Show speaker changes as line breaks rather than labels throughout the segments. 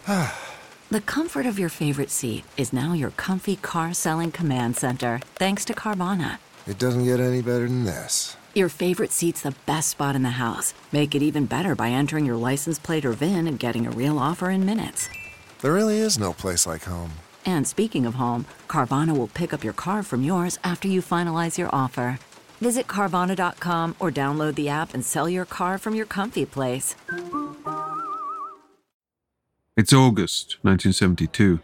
The comfort of your favorite seat is now your comfy car selling command center, thanks to Carvana.
It doesn't get any better than this.
Your favorite seat's the best spot in the house. Make it even better by entering your license plate or VIN and getting a real offer in minutes.
There really is no place like home.
And speaking of home, Carvana will pick up your car from yours after you finalize your offer. Visit Carvana.com or download the app and sell your car from your comfy place.
It's August 1972.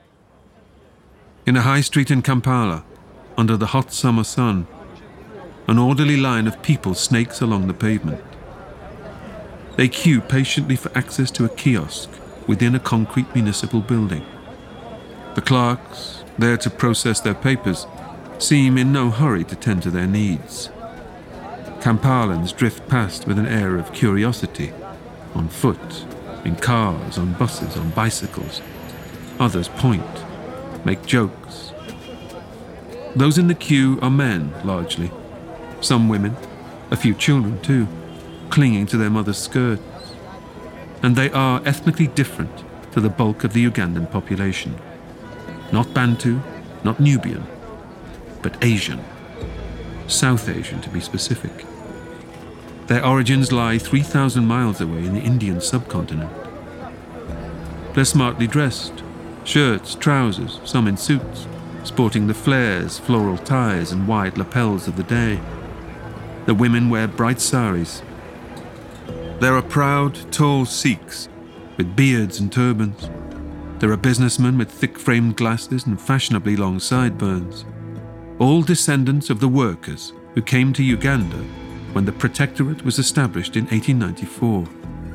In a high street in Kampala, under the hot summer sun, an orderly line of people snakes along the pavement. They queue patiently for access to a kiosk within a concrete municipal building. The clerks, there to process their papers, seem in no hurry to tend to their needs. Kampalans drift past with an air of curiosity, on foot, in cars, on buses, on bicycles. Others point, make jokes. Those in the queue are men, largely. Some women, a few children too, clinging to their mother's skirts. And they are ethnically different to the bulk of the Ugandan population. Not Bantu, not Nubian, but Asian. South Asian, to be specific. Their origins lie 3,000 miles away in the Indian subcontinent. They're smartly dressed, shirts, trousers, some in suits, sporting the flares, floral ties and wide lapels of the day. The women wear bright saris. There are proud, tall Sikhs with beards and turbans. There are businessmen with thick-framed glasses and fashionably long sideburns. All descendants of the workers who came to Uganda when the Protectorate was established in 1894.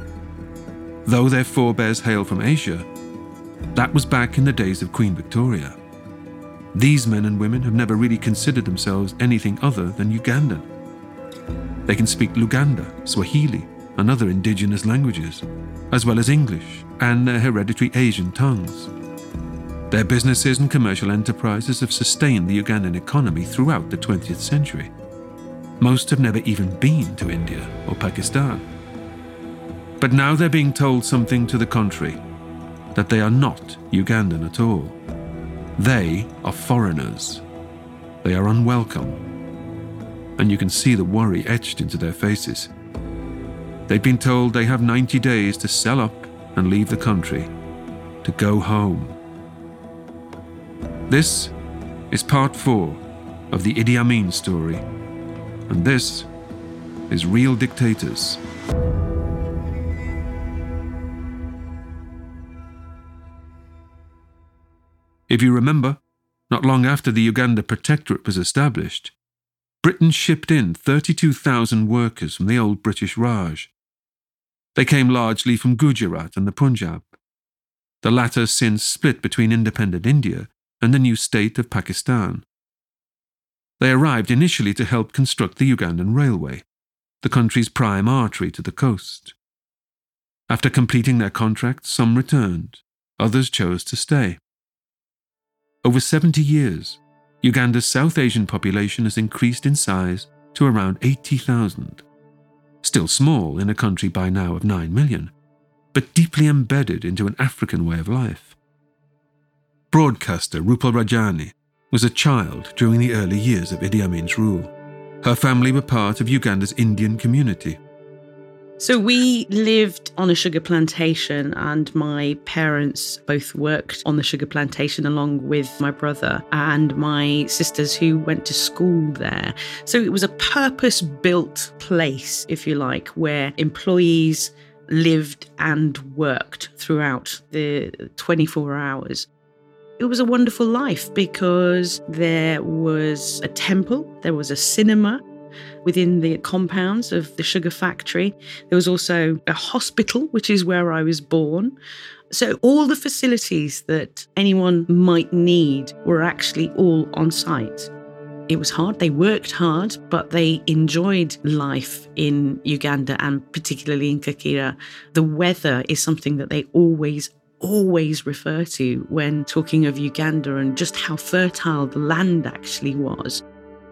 Though their forebears hail from Asia, that was back in the days of Queen Victoria. These men and women have never really considered themselves anything other than Ugandan. They can speak Luganda, Swahili, and other indigenous languages, as well as English and their hereditary Asian tongues. Their businesses and commercial enterprises have sustained the Ugandan economy throughout the 20th century. Most have never even been to India or Pakistan. But now they're being told something to the contrary, that they are not Ugandan at all. They are foreigners. They are unwelcome. And you can see the worry etched into their faces. They've been told they have 90 days to sell up and leave the country, to go home. This is part 4 of the Idi Amin story, and this is Real Dictators. If you remember, not long after the Uganda Protectorate was established, Britain shipped in 32,000 workers from the old British Raj. They came largely from Gujarat and the Punjab, the latter since split between independent India and the new state of Pakistan. They arrived initially to help construct the Ugandan Railway, the country's prime artery to the coast. After completing their contracts, some returned, others chose to stay. Over 70 years, Uganda's South Asian population has increased in size to around 80,000. Still small in a country by now of 9 million, but deeply embedded into an African way of life. Broadcaster Rupal Rajani was a child during the early years of Idi Amin's rule. Her family were part of Uganda's Indian community.
So we lived on a sugar plantation, and my parents both worked on the sugar plantation along with my brother and my sisters who went to school there. So it was a purpose-built place, if you like, where employees lived and worked throughout the 24 hours. It was a wonderful life because there was a temple, there was a cinema within the compounds of the sugar factory. There was also a hospital, which is where I was born. So all the facilities that anyone might need were actually all on site. It was hard. They worked hard, but they enjoyed life in Uganda and particularly in Kakira. The weather is something that they always refer to when talking of Uganda and just how fertile the land actually was.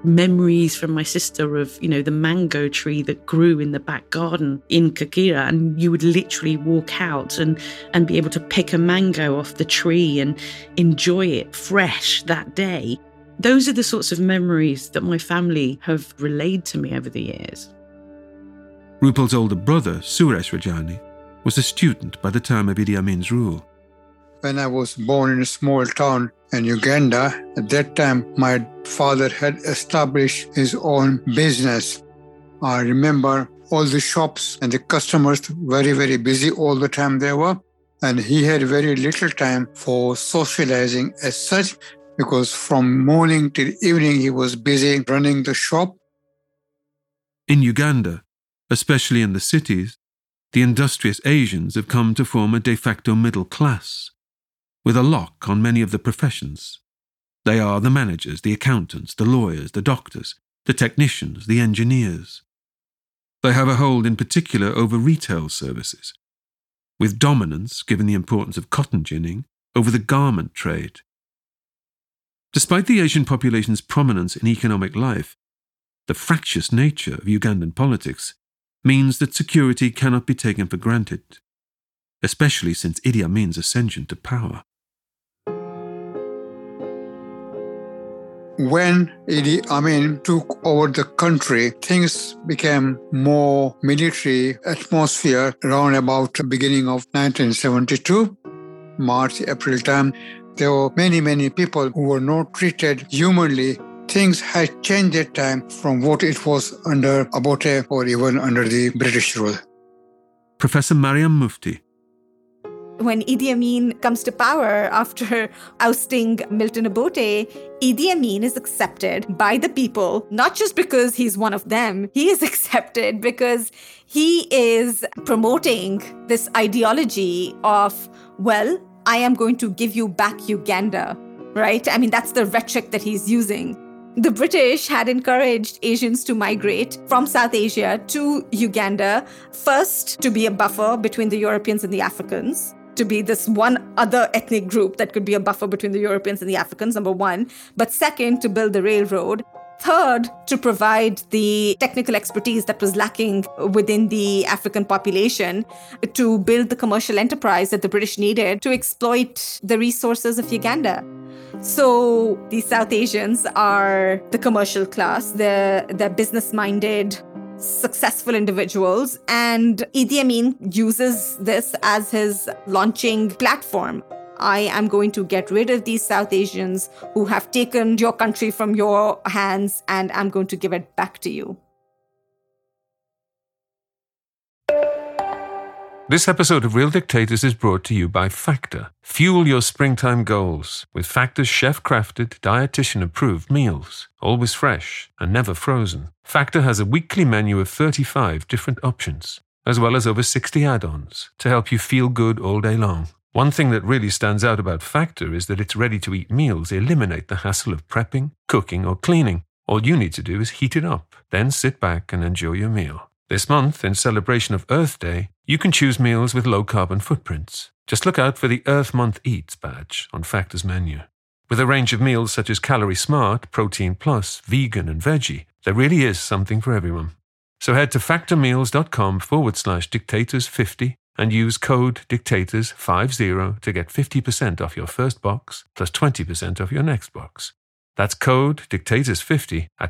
memories from my sister of, the mango tree that grew in the back garden in Kakira, and you would literally walk out and be able to pick a mango off the tree and enjoy it fresh that day. Those are the sorts of memories that my family have relayed to me over the years.
Rupal's older brother, Suresh Rajani, was a student by the time of Idi Amin's rule.
When I was born in a small town in Uganda, at that time my father had established his own business. I remember all the shops and the customers very, very busy all the time they were. And he had very little time for socializing as such, because from morning till evening he was busy running the shop.
In Uganda, especially in the cities, the industrious Asians have come to form a de facto middle class, with a lock on many of the professions. They are the managers, the accountants, the lawyers, the doctors, the technicians, the engineers. They have a hold in particular over retail services, with dominance, given the importance of cotton ginning, over the garment trade. Despite the Asian population's prominence in economic life, the fractious nature of Ugandan politics means that security cannot be taken for granted, especially since Idi Amin's ascension to power.
When Idi Amin took over the country, things became more military atmosphere around about the beginning of 1972, March, April time. There were many, many people who were not treated humanly. Things had changed at time from what it was under Obote or even under the British rule.
Professor Mariam Mufti.
When Idi Amin comes to power after ousting Milton Obote, Idi Amin is accepted by the people, not just because he's one of them. He is accepted because he is promoting this ideology of, well, I am going to give you back Uganda, right? I mean, that's the rhetoric that he's using. The British had encouraged Asians to migrate from South Asia to Uganda, first to be a buffer between the Europeans and the Africans, to be this one other ethnic group that could be a buffer between the Europeans and the Africans, number one. But second, to build the railroad. Third, to provide the technical expertise that was lacking within the African population, to build the commercial enterprise that the British needed to exploit the resources of Uganda. So these South Asians are the commercial class, they're business-minded, successful individuals, and Idi Amin uses this as his launching platform. I am going to get rid of these South Asians who have taken your country from your hands, and I'm going to give it back to you.
This episode of Real Dictators is brought to you by Factor. Fuel your springtime goals with Factor's chef-crafted, dietitian-approved meals. Always fresh and never frozen. Factor has a weekly menu of 35 different options, as well as over 60 add-ons to help you feel good all day long. One thing that really stands out about Factor is that its ready-to-eat meals eliminate the hassle of prepping, cooking, or cleaning. All you need to do is heat it up, then sit back and enjoy your meal. This month, in celebration of Earth Day, you can choose meals with low carbon footprints. Just look out for the Earth Month Eats badge on Factor's menu. With a range of meals such as Calorie Smart, Protein Plus, Vegan, and Veggie, there really is something for everyone. So head to factormeals.com/dictators50 and use code dictators50 to get 50% off your first box plus 20% off your next box. That's code dictators50 at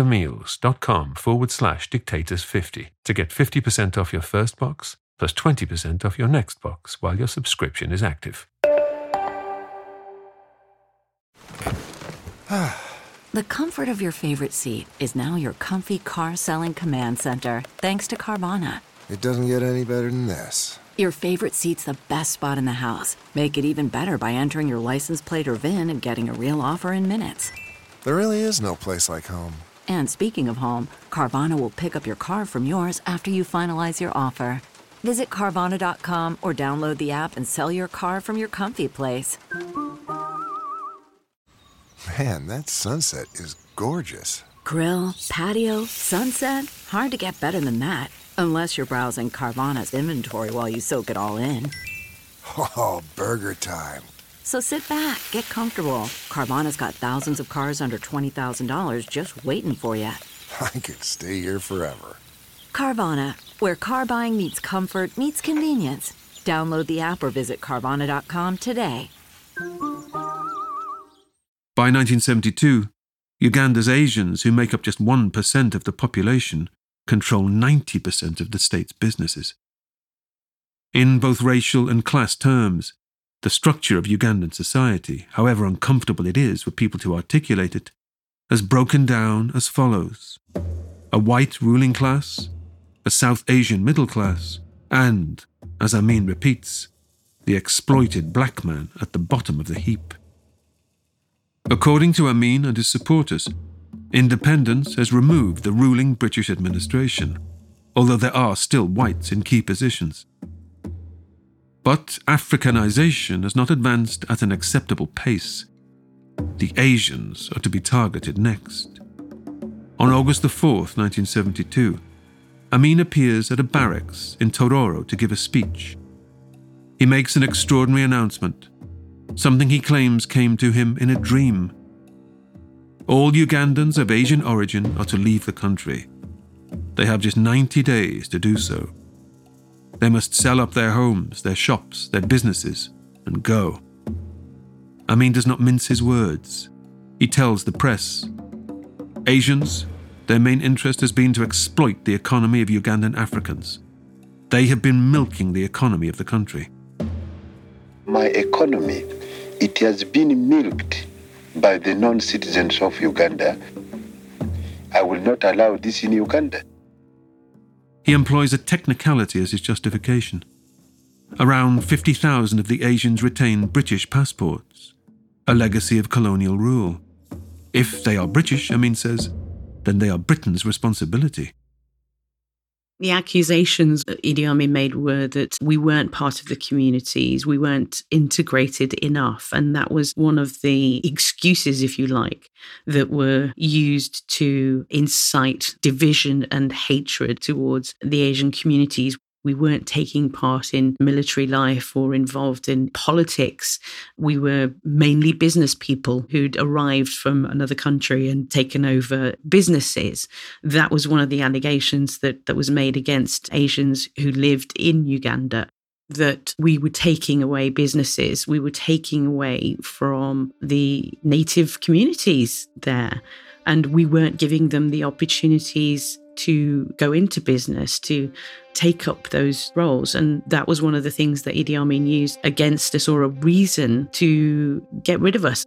factormeals.com/dictators50 to get 50% off your first box plus 20% off your next box while your subscription is active.
The comfort of your favorite seat is now your comfy car selling command center, thanks to Carvana.
It doesn't get any better than this.
Your favorite seat's the best spot in the house. Make it even better by entering your license plate or VIN and getting a real offer in minutes.
There really is no place like home.
And speaking of home, Carvana will pick up your car from yours after you finalize your offer. Visit Carvana.com or download the app and sell your car from your comfy place.
Man, that sunset is gorgeous.
Grill, patio, sunset. Hard to get better than that. Unless you're browsing Carvana's inventory while you soak it all in.
Oh, burger time.
So sit back, get comfortable. Carvana's got thousands of cars under $20,000 just waiting for you.
I could stay here forever.
Carvana, where car buying meets comfort, meets convenience. Download the app or visit Carvana.com today.
By 1972, Uganda's Asians, who make up just 1% of the population, control 90% of the state's businesses. In both racial and class terms, the structure of Ugandan society, however uncomfortable it is for people to articulate it, has broken down as follows: a white ruling class, a South Asian middle class, and, as Amin repeats, the exploited black man at the bottom of the heap. According to Amin and his supporters, independence has removed the ruling British administration, although there are still whites in key positions. But Africanization has not advanced at an acceptable pace. The Asians are to be targeted next. On August the 4th, 1972, Amin appears at a barracks in Tororo to give a speech. He makes an extraordinary announcement, something he claims came to him in a dream. All Ugandans of Asian origin are to leave the country. They have just 90 days to do so. They must sell up their homes, their shops, their businesses, and go. Amin does not mince his words. He tells the press, Asians, their main interest has been to exploit the economy of Ugandan Africans. They have been milking the economy of the country.
My economy, it has been milked by the non-citizens of Uganda. I will not allow this in Uganda.
He employs a technicality as his justification. Around 50,000 of the Asians retain British passports, a legacy of colonial rule. If they are British, Amin says, then they are Britain's responsibility.
The accusations that Idi Amin made were that we weren't part of the communities, we weren't integrated enough. And that was one of the excuses, if you like, that were used to incite division and hatred towards the Asian communities. We weren't taking part in military life or involved in politics. We were mainly business people who'd arrived from another country and taken over businesses. That was one of the allegations that was made against Asians who lived in Uganda, that we were taking away businesses. We were taking away from the native communities there, and we weren't giving them the opportunities to go into business, to take up those roles. And that was one of the things that Idi Amin used against us, or a reason to get rid of us.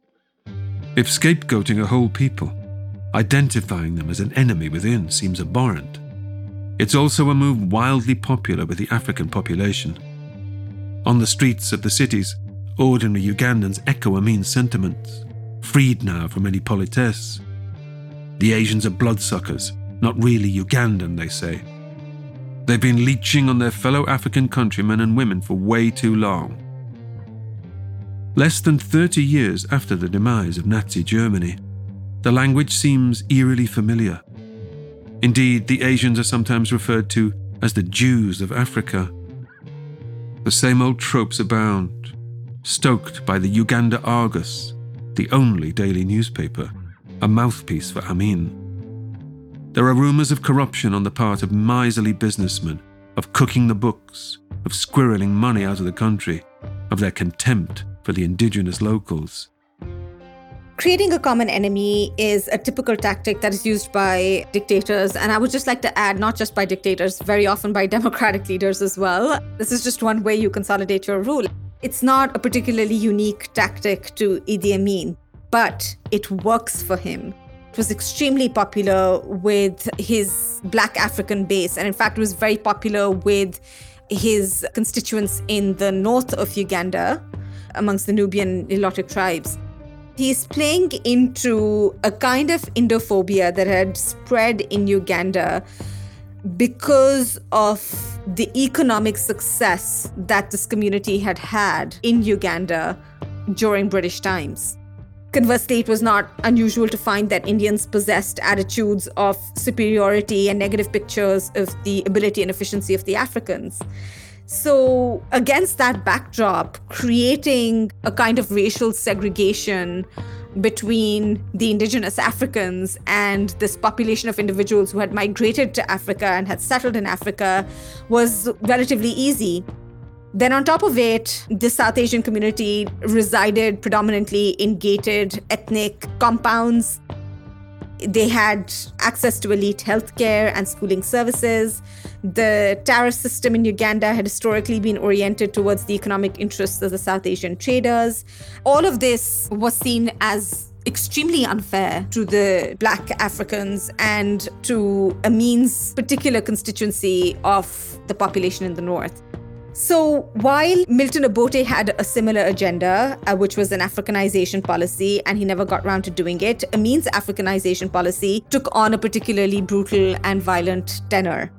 If scapegoating a whole people, identifying them as an enemy within, seems abhorrent, it's also a move wildly popular with the African population. On the streets of the cities, ordinary Ugandans echo Amin's sentiments, freed now from any politesse. The Asians are bloodsuckers, not really Ugandan, they say. They've been leeching on their fellow African countrymen and women for way too long. Less than 30 years after the demise of Nazi Germany, the language seems eerily familiar. Indeed, the Asians are sometimes referred to as the Jews of Africa. The same old tropes abound, stoked by the Uganda Argus, the only daily newspaper, a mouthpiece for Amin. There are rumours of corruption on the part of miserly businessmen, of cooking the books, of squirreling money out of the country, of their contempt for the indigenous locals.
Creating a common enemy is a typical tactic that is used by dictators. And I would just like to add, not just by dictators, very often by democratic leaders as well. This is just one way you consolidate your rule. It's not a particularly unique tactic to Idi Amin, but it works for him. It was extremely popular with his Black African base. And in fact, it was very popular with his constituents in the north of Uganda, amongst the Nubian Nilotic tribes. He's playing into a kind of Indophobia that had spread in Uganda because of the economic success that this community had had in Uganda during British times. Conversely, it was not unusual to find that Indians possessed attitudes of superiority and negative pictures of the ability and efficiency of the Africans. So against that backdrop, creating a kind of racial segregation between the indigenous Africans and this population of individuals who had migrated to Africa and had settled in Africa was relatively easy. Then on top of it, the South Asian community resided predominantly in gated ethnic compounds. They had access to elite healthcare and schooling services. The tariff system in Uganda had historically been oriented towards the economic interests of the South Asian traders. All of this was seen as extremely unfair to the Black Africans and to Amin's particular constituency of the population in the north. So while Milton Obote had a similar agenda, which was an Africanization policy, and he never got around to doing it, Amin's Africanization policy took on a particularly brutal and violent tenor.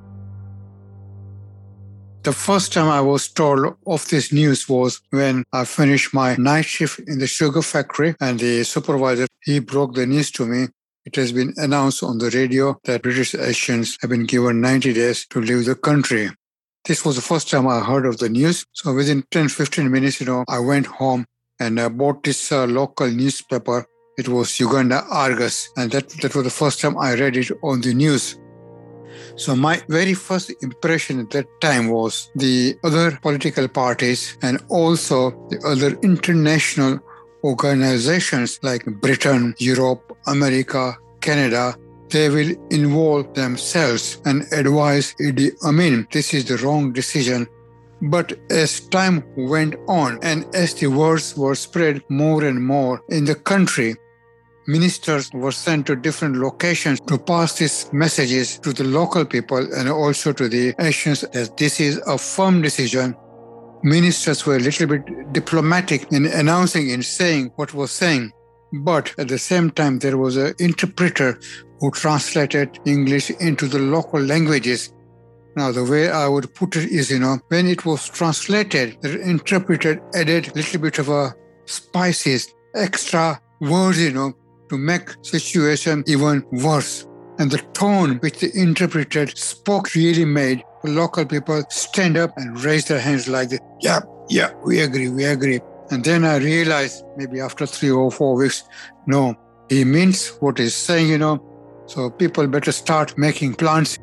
The first time I was told of this news was when I finished my night shift in the sugar factory, and the supervisor, he broke the news to me. It has been announced on the radio that British Asians have been given 90 days to leave the country. This was the first time I heard of the news. So within 10-15 minutes, I went home and I bought this local newspaper. It was Uganda Argus. And that was the first time I read it on the news. So my very first impression at that time was the other political parties and also the other international organizations like Britain, Europe, America, Canada. They will involve themselves and advise Idi Amin, this is the wrong decision. But as time went on and as the words were spread more and more in the country, ministers were sent to different locations to pass these messages to the local people and also to the Asians that this is a firm decision. Ministers were a little bit diplomatic in announcing and saying what was saying. But at the same time, there was an interpreter who translated English into the local languages. Now, the way I would put it is, when it was translated, the interpreter added a little bit of a spices, extra words, to make situation even worse. And the tone which the interpreter spoke really made the local people stand up and raise their hands like this. Yeah, we agree. And then I realized, maybe after 3 or 4 weeks, no, he means what he's saying, so people better start making plans.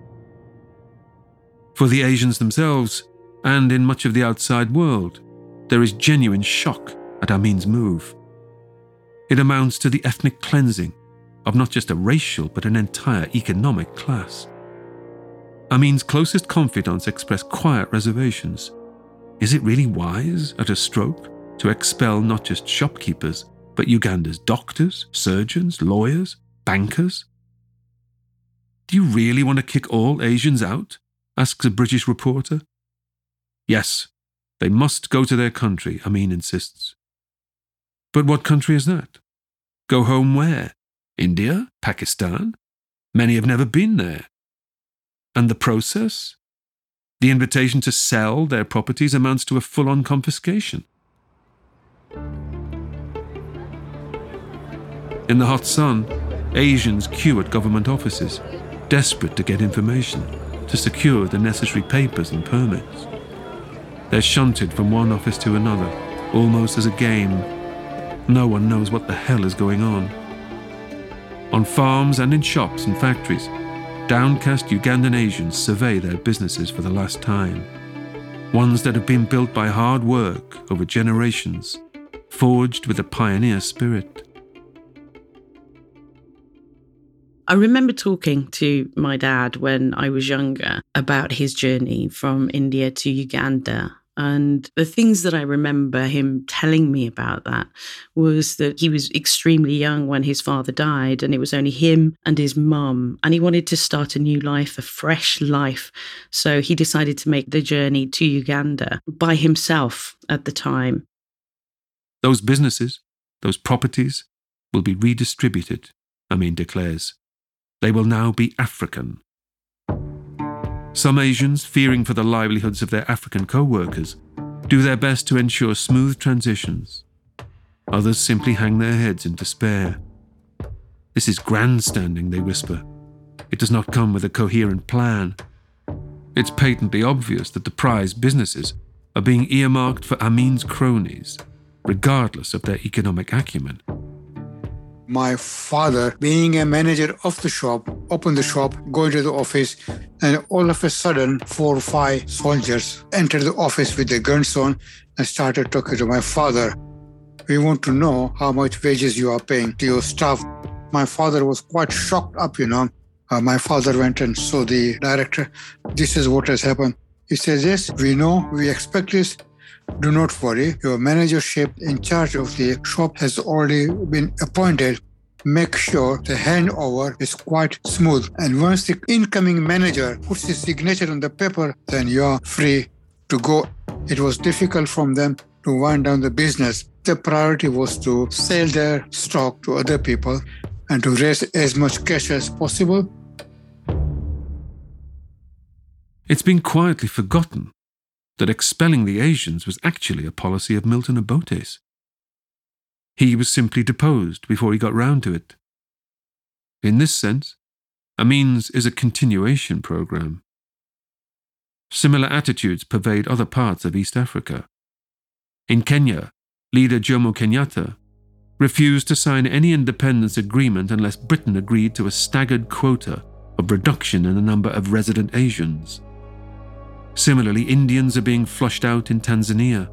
For the Asians themselves, and in much of the outside world, there is genuine shock at Amin's move. It amounts to the ethnic cleansing of not just a racial but an entire economic class. Amin's closest confidants express quiet reservations. Is it really wise, at a stroke, to expel not just shopkeepers, but Uganda's doctors, surgeons, lawyers, bankers? Do you really want to kick all Asians out? Asks a British reporter. Yes, they must go to their country, Amin insists. But what country is that? Go home where? India? Pakistan? Many have never been there. And the process? The invitation to sell their properties amounts to a full-on confiscation. In the hot sun, Asians queue at government offices, desperate to get information, to secure the necessary papers and permits. They're shunted from one office to another, almost as a game. No one knows what the hell is going on. On farms and in shops and factories, downcast Ugandan Asians survey their businesses for the last time. Ones that have been built by hard work over generations, forged with a pioneer spirit.
I remember talking to my dad when I was younger about his journey from India to Uganda. And the things that I remember him telling me about that was that he was extremely young when his father died, and it was only him and his mum. And he wanted to start a new life, a fresh life. So he decided to make the journey to Uganda by himself at the time.
Those businesses, those properties, will be redistributed, Amin declares. They will now be African. Some Asians, fearing for the livelihoods of their African co-workers, do their best to ensure smooth transitions. Others simply hang their heads in despair. This is grandstanding, they whisper. It does not come with a coherent plan. it's patently obvious that the prize businesses are being earmarked for Amin's cronies, regardless of their economic acumen.
My father, being a manager of the shop, opened the shop, going to the office, and all of a sudden, 4 or 5 soldiers entered the office with their guns on and started talking to my father. We want to know how much wages you are paying to your staff. My father was quite shocked up, My father went and saw the director. This is what has happened. He says, yes, we know, we expect this. Do not worry. Your managership in charge of the shop has already been appointed. Make sure the handover is quite smooth. And once the incoming manager puts his signature on the paper, then you're free to go. It was difficult for them to wind down the business. The priority was to sell their stock to other people and to raise as much cash as possible.
It's been quietly forgotten that expelling the Asians was actually a policy of Milton Obote's. He was simply deposed before he got round to it. In this sense, Amin's is a continuation program. Similar attitudes pervade other parts of East Africa. In Kenya, leader Jomo Kenyatta refused to sign any independence agreement unless Britain agreed to a staggered quota of reduction in the number of resident Asians. Similarly, Indians are being flushed out in Tanzania.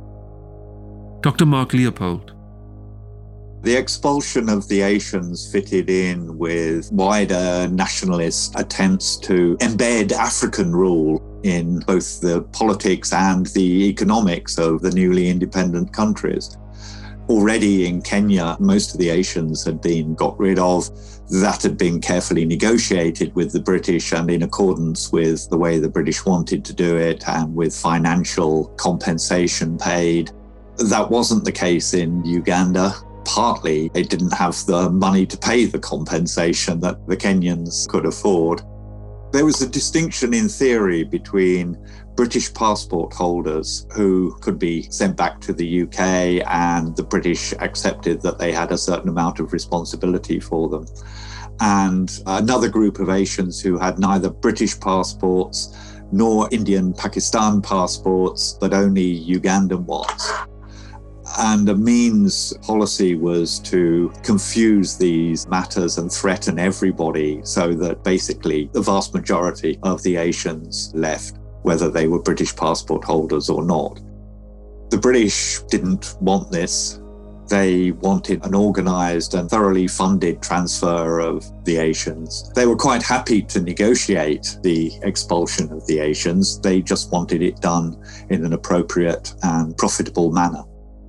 Dr. Mark Leopold.
The expulsion of the Asians fitted in with wider nationalist attempts to embed African rule in both the politics and the economics of the newly independent countries. Already in Kenya, most of the Asians had been got rid of. That had been carefully negotiated with the British and in accordance with the way the British wanted to do it and with financial compensation paid. That wasn't the case in Uganda. Partly, it didn't have the money to pay the compensation that the Kenyans could afford. There was a distinction in theory between British passport holders who could be sent back to the UK, and the British accepted that they had a certain amount of responsibility for them, and another group of Asians who had neither British passports nor Indian Pakistan passports, but only Ugandan ones. And Amin's policy was to confuse these matters and threaten everybody so that basically the vast majority of the Asians left, whether they were British passport holders or not. The British didn't want this. They wanted an organised and thoroughly funded transfer of the Asians. They were quite happy to negotiate the expulsion of the Asians. They just wanted it done in an appropriate and profitable manner.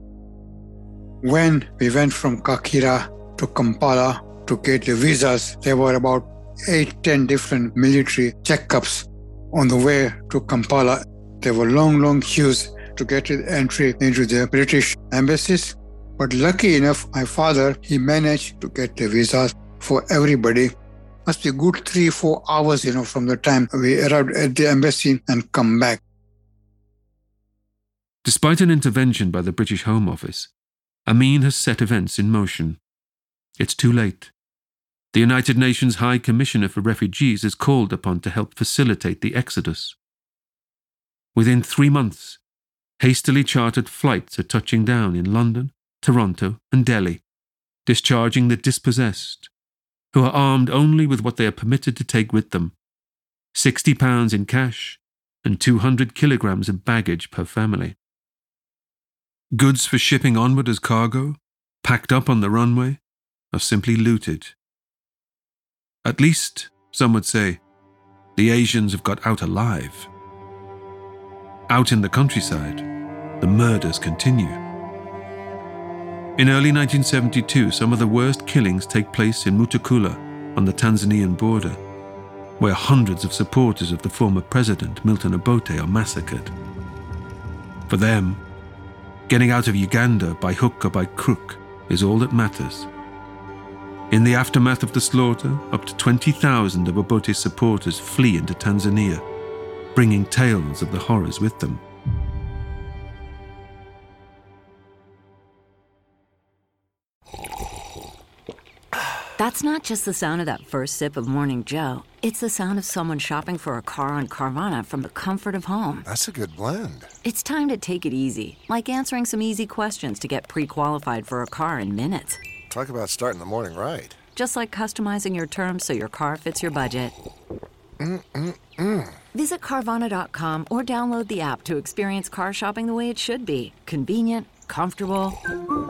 When we went from Kakira to Kampala to get the visas, there were about 8-10 different military checkups on the way to Kampala. There were long queues to get entry into the British embassies. But lucky enough, my father, he managed to get the visas for everybody. Must be good 3-4 hours, from the time we arrived at the embassy and come back.
Despite an intervention by the British Home Office, Amin has set events in motion. It's too late. The United Nations High Commissioner for Refugees is called upon to help facilitate the exodus. Within 3 months, hastily chartered flights are touching down in London, Toronto, and Delhi, discharging the dispossessed, who are armed only with what they are permitted to take with them, £60 in cash and 200 kilograms of baggage per family. Goods for shipping onward as cargo, packed up on the runway, are simply looted. At least, some would say, the Asians have got out alive. Out in the countryside, the murders continue. In early 1972, some of the worst killings take place in Mutukula on the Tanzanian border, where hundreds of supporters of the former president, Milton Obote, are massacred. For them, getting out of Uganda by hook or by crook is all that matters. In the aftermath of the slaughter, up to 20,000 of Obote's supporters flee into Tanzania, bringing tales of the horrors with them.
That's not just the sound of that first sip of Morning Joe. It's the sound of someone shopping for a car on Carvana from the comfort of home.
That's a good blend.
It's time to take it easy, like answering some easy questions to get pre-qualified for a car in minutes.
Talk about starting the morning right.
Just like customizing your terms so your car fits your budget. Visit Carvana.com or download the app to experience car shopping the way it should be. Convenient, comfortable.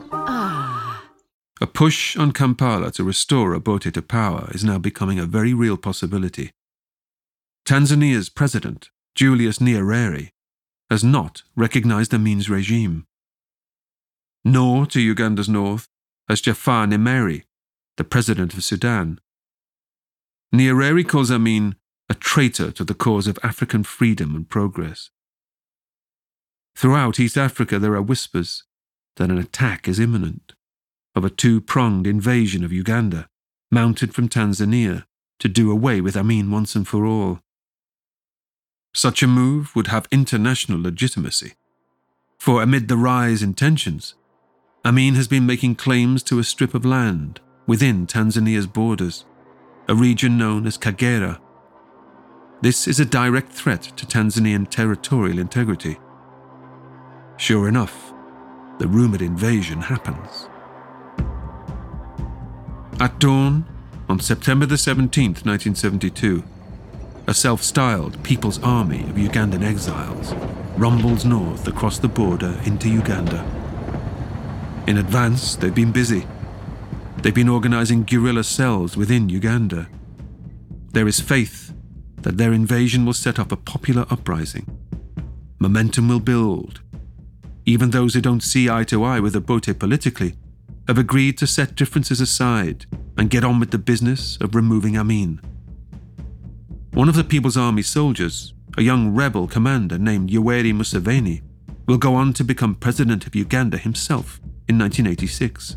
A push on Kampala to restore Obote to power is now becoming a very real possibility. Tanzania's president, Julius Nyerere, has not recognized Amin's regime. Nor, to Uganda's north, has Jafar Nimeri, the president of Sudan. Nyerere calls Amin a traitor to the cause of African freedom and progress. Throughout East Africa, there are whispers that an attack is imminent, of a two-pronged invasion of Uganda, mounted from Tanzania to do away with Amin once and for all. Such a move would have international legitimacy, for amid the rise in tensions, Amin has been making claims to a strip of land within Tanzania's borders, a region known as Kagera. This is a direct threat to Tanzanian territorial integrity. Sure enough, the rumoured invasion happens. At dawn, on September the 17th, 1972, a self-styled People's Army of Ugandan exiles rumbles north across the border into Uganda. In advance, they've been busy. They've been organising guerrilla cells within Uganda. There is faith that their invasion will set off a popular uprising. Momentum will build. Even those who don't see eye to eye with Obote politically have agreed to set differences aside and get on with the business of removing Amin. One of the People's Army soldiers, a young rebel commander named Yoweri Museveni, will go on to become president of Uganda himself in 1986.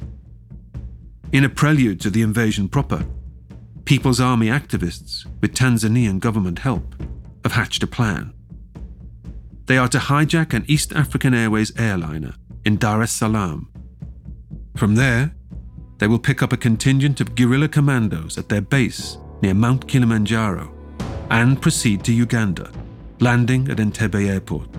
In a prelude to the invasion proper, People's Army activists, with Tanzanian government help, have hatched a plan. They are to hijack an East African Airways airliner in Dar es Salaam. From there, they will pick up a contingent of guerrilla commandos at their base near Mount Kilimanjaro and proceed to Uganda, landing at Entebbe Airport.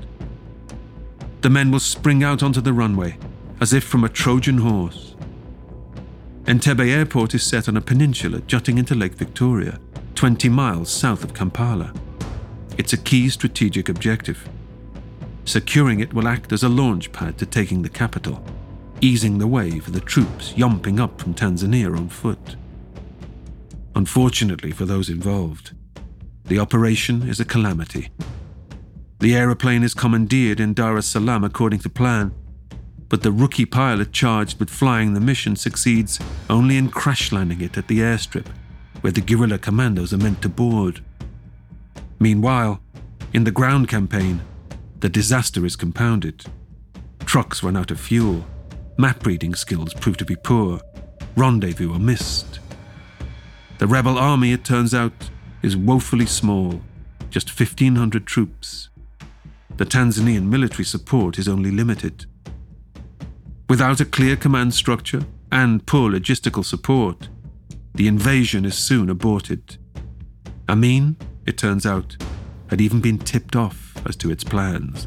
The men will spring out onto the runway as if from a Trojan horse. Entebbe Airport is set on a peninsula jutting into Lake Victoria, 20 miles south of Kampala. It's a key strategic objective. Securing it will act as a launch pad to taking the capital, easing the way for the troops yomping up from Tanzania on foot. Unfortunately for those involved, the operation is a calamity. The aeroplane is commandeered in Dar es Salaam according to plan, but the rookie pilot charged with flying the mission succeeds only in crash landing it at the airstrip, where the guerrilla commandos are meant to board. Meanwhile, in the ground campaign, the disaster is compounded. Trucks run out of fuel, map reading skills prove to be poor, rendezvous are missed. The rebel army, it turns out, is woefully small, just 1,500 troops. The Tanzanian military support is only limited. Without a clear command structure and poor logistical support, the invasion is soon aborted. Amin, it turns out, had even been tipped off as to its plans.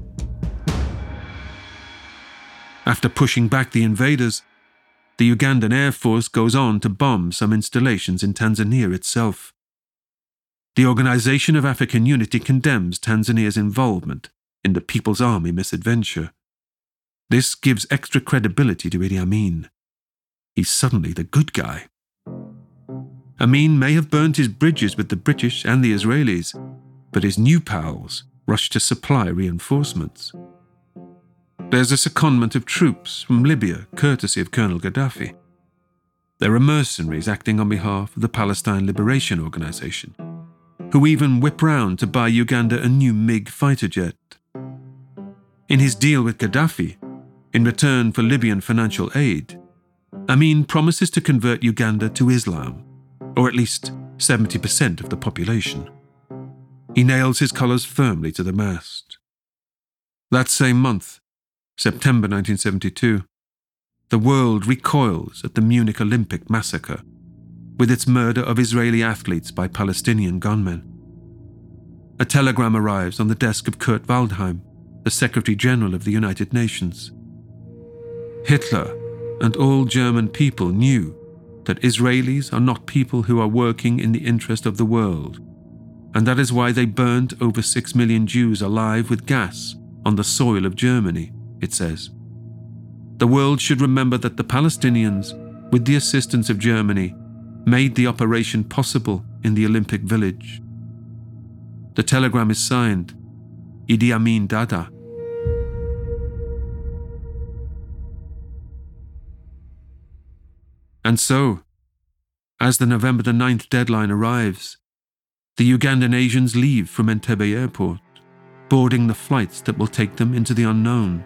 After pushing back the invaders, the Ugandan Air Force goes on to bomb some installations in Tanzania itself. The Organization of African Unity condemns Tanzania's involvement in the People's Army misadventure. This gives extra credibility to Idi Amin. He's suddenly the good guy. Amin may have burnt his bridges with the British and the Israelis, but his new pals rushed to supply reinforcements. There's a secondment of troops from Libya, courtesy of Colonel Gaddafi. There are mercenaries acting on behalf of the Palestine Liberation Organization, who even whip round to buy Uganda a new MiG fighter jet. In his deal with Gaddafi, in return for Libyan financial aid, Amin promises to convert Uganda to Islam, or at least 70% of the population. He nails his colours firmly to the mast. That same month, September 1972, the world recoils at the Munich Olympic massacre, with its murder of Israeli athletes by Palestinian gunmen. A telegram arrives on the desk of Kurt Waldheim, the Secretary General of the United Nations. Hitler and all German people knew that Israelis are not people who are working in the interest of the world, and that is why they burned over 6 million Jews alive with gas on the soil of Germany, it says. The world should remember that the Palestinians, with the assistance of Germany, made the operation possible in the Olympic Village. The telegram is signed, Idi Amin Dada. And so, as the November the 9th deadline arrives, the Ugandan Asians leave from Entebbe airport, boarding the flights that will take them into the unknown.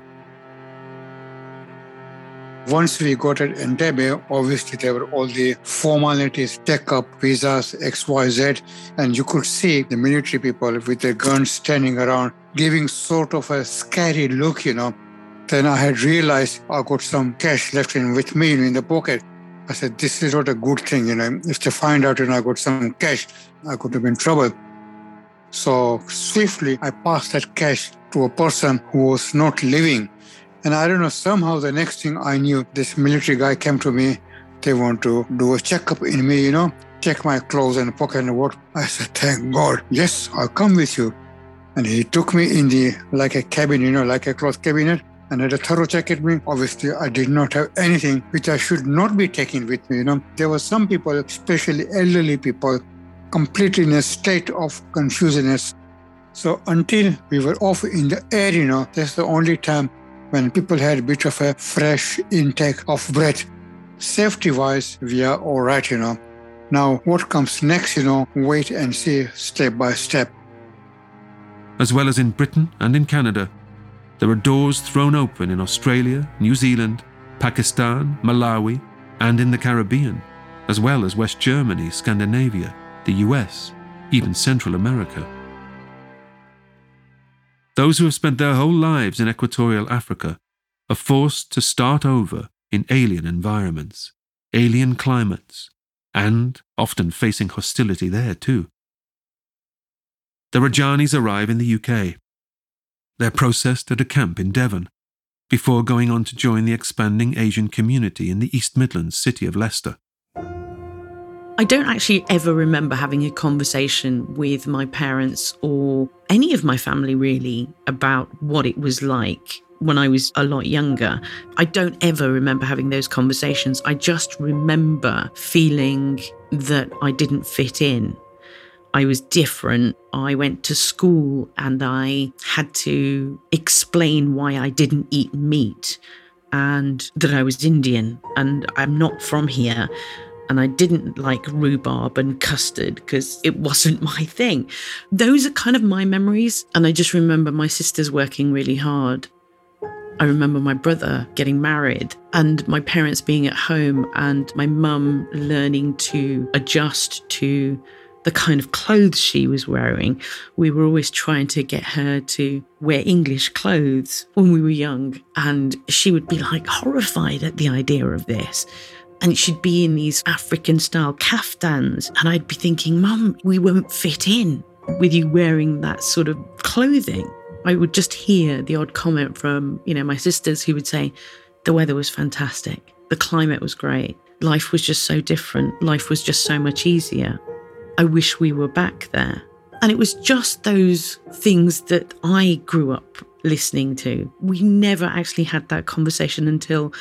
Once we got at Entebbe, obviously there were all the formalities, take up visas, XYZ, and you could see the military people with their guns standing around, giving sort of a scary look, Then I had realized I got some cash left with me in the pocket. I said, this is not a good thing, If they find out I got some cash, I could have been in trouble. So swiftly, I passed that cash to a person who was not living. And I don't know, somehow the next thing I knew, this military guy came to me. They want to do a checkup in me, check my clothes and pocket and what. I said, thank God. Yes, I'll come with you. And he took me in like a cabin, like a cloth cabinet, and had a thorough check at me. Obviously, I did not have anything which I should not be taking with me, There were some people, especially elderly people, completely in a state of confusedness. So until we were off in the air, that's the only time when people had a bit of a fresh intake of breath. Safety-wise, we are all right, Now, what comes next, wait and see step by step.
As well as in Britain and in Canada, there are doors thrown open in Australia, New Zealand, Pakistan, Malawi, and in the Caribbean, as well as West Germany, Scandinavia, the US, even Central America. Those who have spent their whole lives in equatorial Africa are forced to start over in alien environments, alien climates, and often facing hostility there too. The Rajanis arrive in the UK. They're processed at a camp in Devon, before going on to join the expanding Asian community in the East Midlands city of Leicester.
I don't actually ever remember having a conversation with my parents or any of my family really about what it was like when I was a lot younger. I don't ever remember having those conversations. I just remember feeling that I didn't fit in. I was different. I went to school and I had to explain why I didn't eat meat and that I was Indian and I'm not from here. And I didn't like rhubarb and custard because it wasn't my thing. Those are kind of my memories. And I just remember my sisters working really hard. I remember my brother getting married and my parents being at home and my mum learning to adjust to the kind of clothes she was wearing. We were always trying to get her to wear English clothes when we were young. And she would be like horrified at the idea of this. And she'd be in these African-style kaftans. And I'd be thinking, Mum, we won't fit in with you wearing that sort of clothing. I would just hear the odd comment from, my sisters who would say, the weather was fantastic. The climate was great. Life was just so different. Life was just so much easier. I wish we were back there. And it was just those things that I grew up listening to. We never actually had that conversation until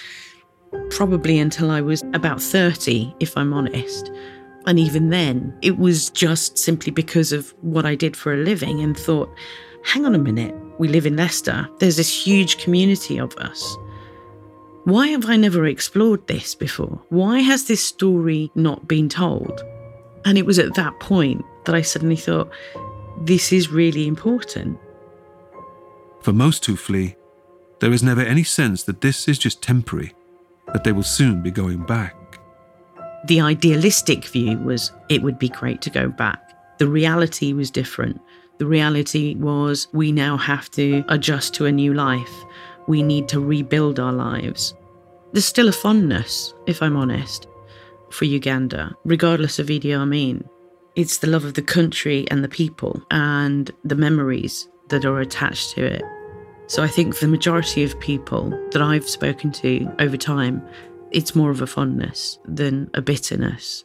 I was about 30, if I'm honest. And even then, it was just simply because of what I did for a living and thought, hang on a minute, we live in Leicester. There's this huge community of us. Why have I never explored this before? Why has this story not been told? And it was at that point that I suddenly thought, this is really important.
For most who flee, there is never any sense that this is just temporary, that they will soon be going back.
The idealistic view was it would be great to go back. The reality was different. The reality was we now have to adjust to a new life. We need to rebuild our lives. There's still a fondness, if I'm honest, for Uganda, regardless of Idi Amin. It's the love of the country and the people and the memories that are attached to it. So I think for the majority of people that I've spoken to over time, it's more of a fondness than a bitterness.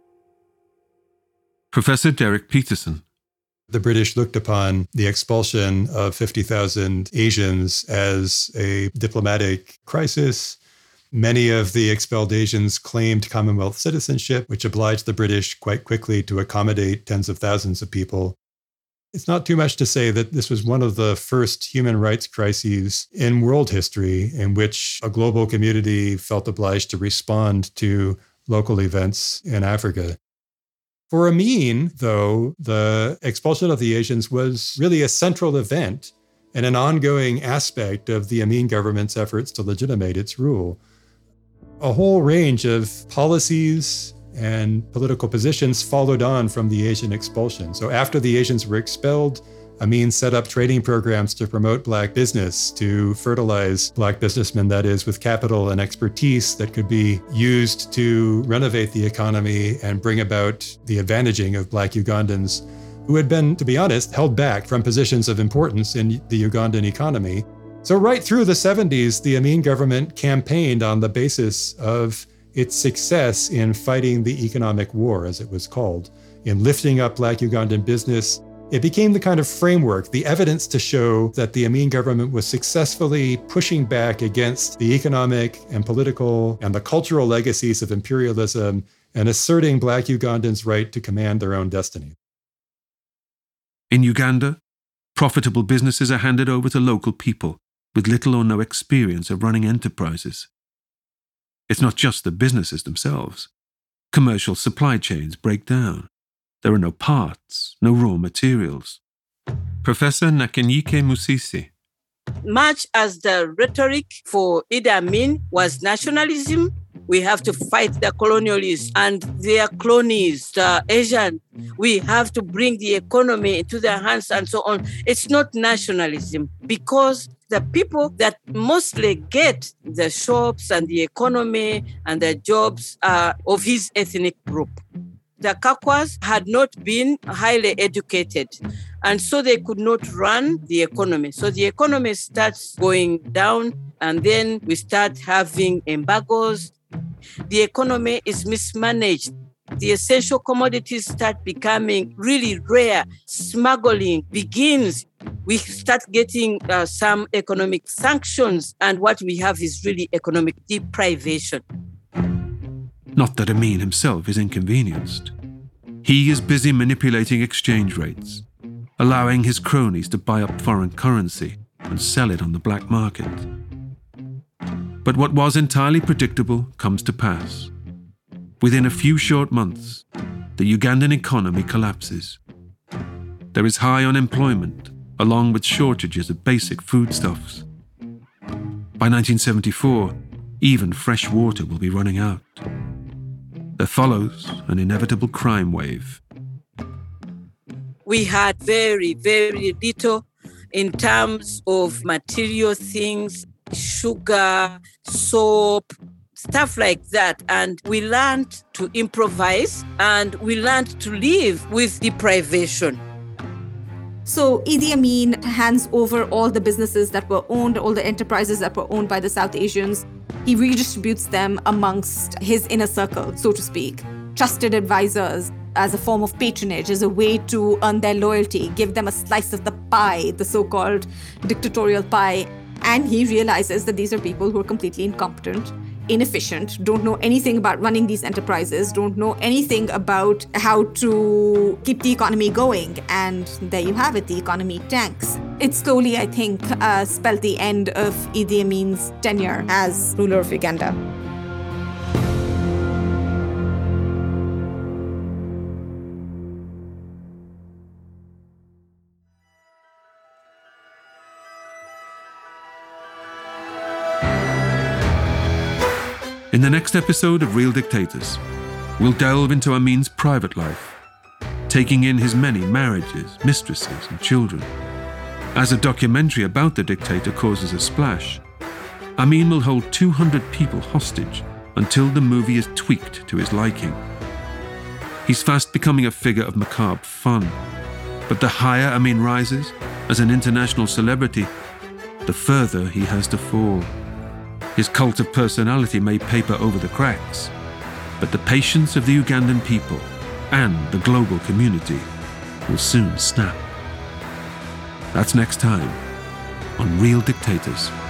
Professor Derek Peterson.
The British looked upon the expulsion of 50,000 Asians as a diplomatic crisis. Many of the expelled Asians claimed Commonwealth citizenship, which obliged the British quite quickly to accommodate tens of thousands of people. It's not too much to say that this was one of the first human rights crises in world history in which a global community felt obliged to respond to local events in Africa. For Amin, though, the expulsion of the Asians was really a central event and an ongoing aspect of the Amin government's efforts to legitimate its rule. A whole range of policies and political positions followed on from the Asian expulsion. So after the Asians were expelled, Amin set up trading programs to promote Black business, to fertilize Black businessmen, that is, with capital and expertise that could be used to renovate the economy and bring about the advantaging of Black Ugandans who had been, to be honest, held back from positions of importance in the Ugandan economy. So right through the 70s, the Amin government campaigned on the basis of its success in fighting the economic war, as it was called, in lifting up Black Ugandan business. It became the kind of framework, the evidence to show that the Amin government was successfully pushing back against the economic and political and the cultural legacies of imperialism and asserting Black Ugandans' right to command their own destiny.
In Uganda, profitable businesses are handed over to local people with little or no experience of running enterprises. It's not just the businesses themselves. Commercial supply chains break down. There are no parts, no raw materials. Professor Nakenyike Musisi.
Much as the rhetoric for Idi Amin was nationalism, we have to fight the colonialists and their cronies, the Asian. We have to bring the economy into their hands and so on. It's not nationalism because the people that mostly get the shops and the economy and the jobs are of his ethnic group. The Kakwas had not been highly educated, and so they could not run the economy. So the economy starts going down, and then we start having embargoes. The economy is mismanaged. The essential commodities start becoming really rare. Smuggling begins. We start getting some economic sanctions, and what we have is really economic deprivation.
Not that Amin himself is inconvenienced. He is busy manipulating exchange rates, allowing his cronies to buy up foreign currency and sell it on the black market. But what was entirely predictable comes to pass. Within a few short months, the Ugandan economy collapses. There is high unemployment, along with shortages of basic foodstuffs. By 1974, even fresh water will be running out. There follows an inevitable crime wave.
We had very, very little in terms of material things, sugar, soap, stuff like that. And we learned to improvise and we learned to live with deprivation.
So Idi Amin hands over all the businesses that were owned, all the enterprises that were owned by the South Asians. He redistributes them amongst his inner circle, so to speak. Trusted advisors as a form of patronage, as a way to earn their loyalty, give them a slice of the pie, the so-called dictatorial pie. And he realizes that these are people who are completely incompetent, inefficient, don't know anything about running these enterprises, don't know anything about how to keep the economy going. And there you have it, the economy tanks. It slowly, I think, spelled the end of Idi Amin's tenure as ruler of Uganda.
In the next episode of Real Dictators, we'll delve into Amin's private life, taking in his many marriages, mistresses, and children. As a documentary about the dictator causes a splash, Amin will hold 200 people hostage until the movie is tweaked to his liking. He's fast becoming a figure of macabre fun, but the higher Amin rises as an international celebrity, the further he has to fall. His cult of personality may paper over the cracks, but the patience of the Ugandan people and the global community will soon snap. That's next time on Real Dictators.